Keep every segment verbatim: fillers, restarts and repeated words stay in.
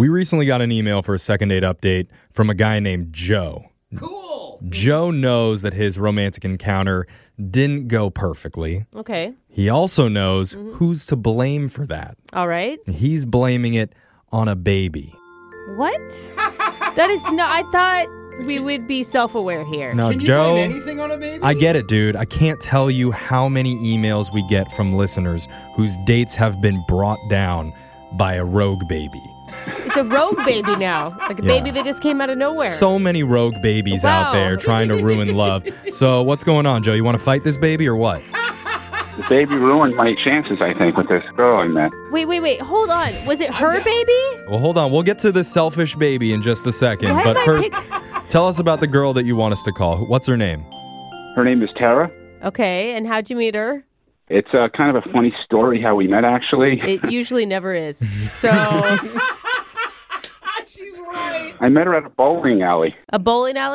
We recently got an email for a second date update from a guy named Joe. Cool. Joe knows that his romantic encounter didn't go perfectly. Okay. He also knows mm-hmm. who's to blame for that. All right. He's blaming it on a baby. What? That is not... I thought we would be self-aware here. No, Can you Joe, blame anything on a baby? I get it, dude. I can't tell you how many emails we get from listeners whose dates have been brought down by a rogue baby. It's a rogue baby now. Like a Yeah. baby that just came out of nowhere. So many rogue babies Wow. out there trying to ruin love. So what's going on, Joe? You want to fight this baby or what? The baby ruined my chances, I think, with this girl I met. Wait, wait, wait. Hold on. Was it her baby? Well, hold on. We'll get to the selfish baby in just a second. Why but am I first, pick- tell us about the girl that you want us to call. What's her name? Her name is Tara. Okay, and how'd you meet her? It's uh, kind of a funny story how we met, actually. It usually never is. So, She's right. I met her at a bowling alley. a bowling alley?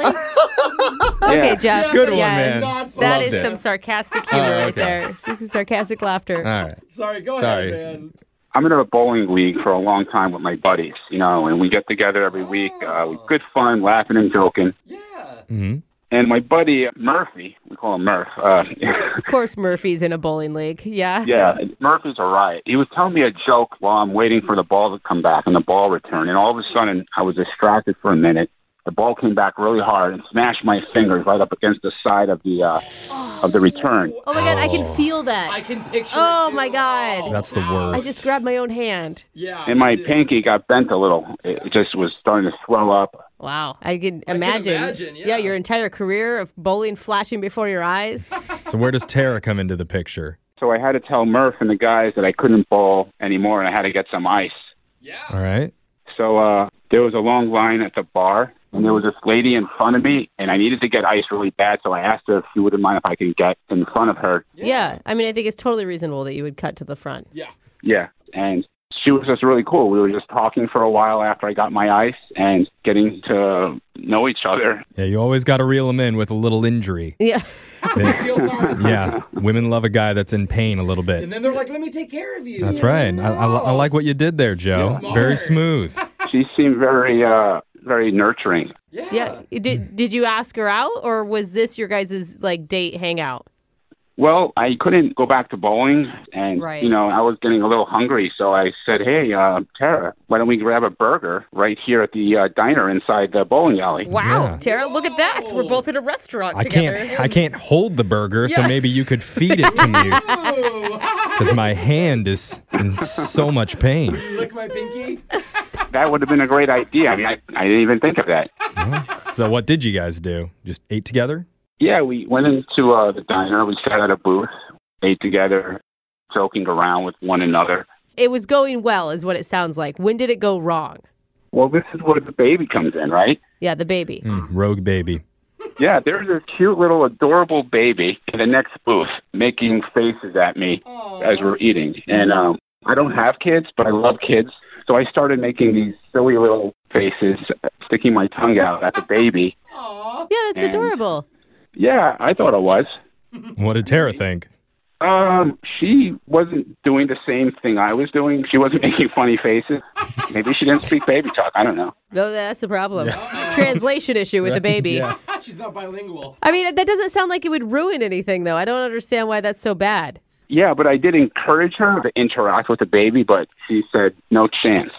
Okay, Yeah. Jeff. Good one, yeah, man. Not fun. That Loved is it. some sarcastic humor Oh, right okay. there. Sarcastic laughter. All right. Sorry, go Sorry. ahead, man. I'm in a bowling league for a long time with my buddies, you know, and we get together every week. Uh, we good fun, laughing and joking. Yeah. Mm-hmm. And my buddy Murphy, we call him Murph. Uh, Of course, Murphy's in a bowling league. Yeah. yeah, Murphy's a riot. He was telling me a joke while I'm waiting for the ball to come back and the ball return. And all of a sudden, I was distracted for a minute. The ball came back really hard and smashed my fingers right up against the side of the uh, of the return. Oh my God, I can feel that. I can picture Oh it too. my God. Oh, That's the wow. worst. I just grabbed my own hand. Yeah. And me my too. pinky got bent a little. It just was starting to swell up. Wow. I can can imagine. imagine, yeah. your entire career of bowling flashing before your eyes. So where does Tara come into the picture? So I had to tell Murph and the guys that I couldn't bowl anymore and I had to get some ice. Yeah. All right. So uh, there was a long line at the bar, and there was this lady in front of me, and I needed to get ice really bad, so I asked her if she wouldn't mind if I could get in front of her. Yeah. I mean, I think it's totally reasonable that you would cut to the front. Yeah. Yeah, and she was just really cool. We were just talking for a while after I got my ice and getting to know each other. Yeah, you always got to reel them in with a little injury. Yeah. I feel sorry for Yeah, women love a guy that's in pain a little bit. And then they're like, let me take care of you. That's right. I, I, I like what you did there, Joe. Smart. Very smooth. She seemed very, uh, very nurturing. Yeah. Yeah. Did Did you ask her out, or was this your guys' like date hangout? Well, I couldn't go back to bowling, and, Right. you know, I was getting a little hungry, so I said, hey, uh, Tara, why don't we grab a burger right here at the uh, diner inside the bowling alley? Wow, Yeah. Tara, look at that. We're both in a restaurant I together. can't. I can't hold the burger, so Yeah. maybe you could feed it to me Ooh. because my hand is in so much pain. Lick my pinky. That would have been a great idea. I mean, I, I didn't even think of that. So what did you guys do? Just ate together? Yeah, we went into uh, the diner. We sat at a booth, ate together, joking around with one another. It was going well, is what it sounds like. When did it go wrong? Well, this is where the baby comes in, right? Yeah, the baby. Mm, rogue baby. Yeah, there's this cute little adorable baby in the next booth making faces at me as we're eating. And um, I don't have kids, but I love kids. So I started making these silly little faces, sticking my tongue out at the baby. Aw. Yeah, that's And- adorable. Yeah, I thought it was. What did Tara think? Um, she wasn't doing the same thing I was doing. She wasn't making funny faces. Maybe she didn't speak baby talk. I don't know. No, that's the problem. Translation issue with the baby. Yeah. She's not bilingual. I mean, that doesn't sound like it would ruin anything, though. I don't understand why that's so bad. Yeah, but I did encourage her to interact with the baby, but she said no chance.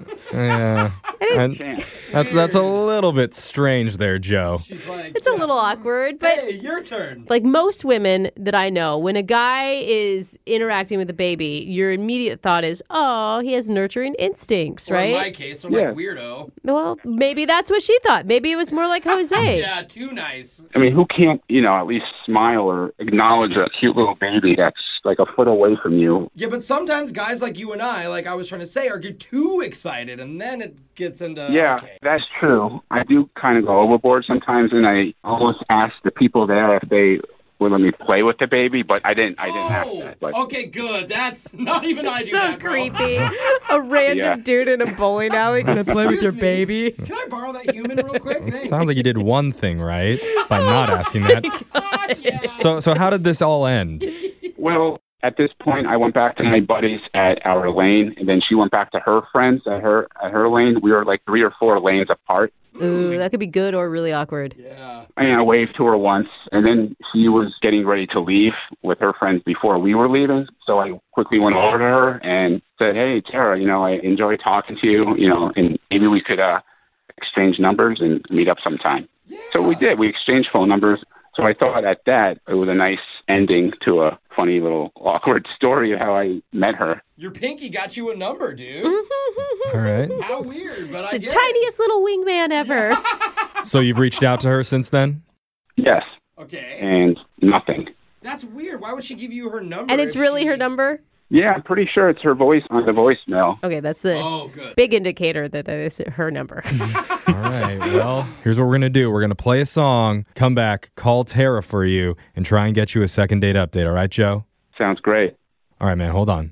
Yeah. It is. And Chance. that's that's a little bit strange there, Joe. She's like, It's a little awkward, but hey, your turn. like most women that I know, when a guy is interacting with a baby, your immediate thought is, oh, he has nurturing instincts, Or in my right? case, I'm Yeah. like, weirdo. Well, maybe that's what she thought. Maybe it was more like Jose. Yeah, too nice. I mean, who can't, you know, at least smile or acknowledge a cute little baby that's like a foot away from you? Yeah, but sometimes guys like you and I, like I was trying to say, are get too excited, and then it gets into Yeah, okay. that's true. I do kind of go overboard sometimes, and I almost ask the people there if they would let me play with the baby, but I didn't. I didn't ask Oh, that. But okay, good. That's not even I do So that, bro. creepy. A random Yeah. dude in a bowling alley gonna play with your Excuse me. baby. Can I borrow that human real quick? It Thanks. sounds like you did one thing right by not asking that. Ah, yeah. So so how did this all end? well, At this point, I went back to my buddies at our lane, and then she went back to her friends at her at her lane. We were like three or four lanes apart. Ooh, that could be good or really awkward. Yeah. And I waved to her once, and then she was getting ready to leave with her friends before we were leaving. So I quickly went over to her and said, "Hey, Tara, you know, I enjoyed talking to you, you know, and maybe we could uh, exchange numbers and meet up sometime." Yeah. So we did. We exchanged phone numbers. So I thought at that it was a nice ending to a funny little awkward story of how I met her. Your pinky got you a number, dude. All right. How weird, but I The get tiniest little wingman ever. So you've reached out to her since then? Yes, it. Okay. and nothing. That's weird. Why would she give you her number? And it's if really she- her number? Yeah, I'm pretty sure it's her voice on the voicemail. Okay, that's the Oh, good. big indicator that that is her number. All right. Well, here's what we're going to do. We're going to play a song, come back, call Tara for you, and try and get you a second date update. All right, Joe? Sounds great. All right, man. Hold on.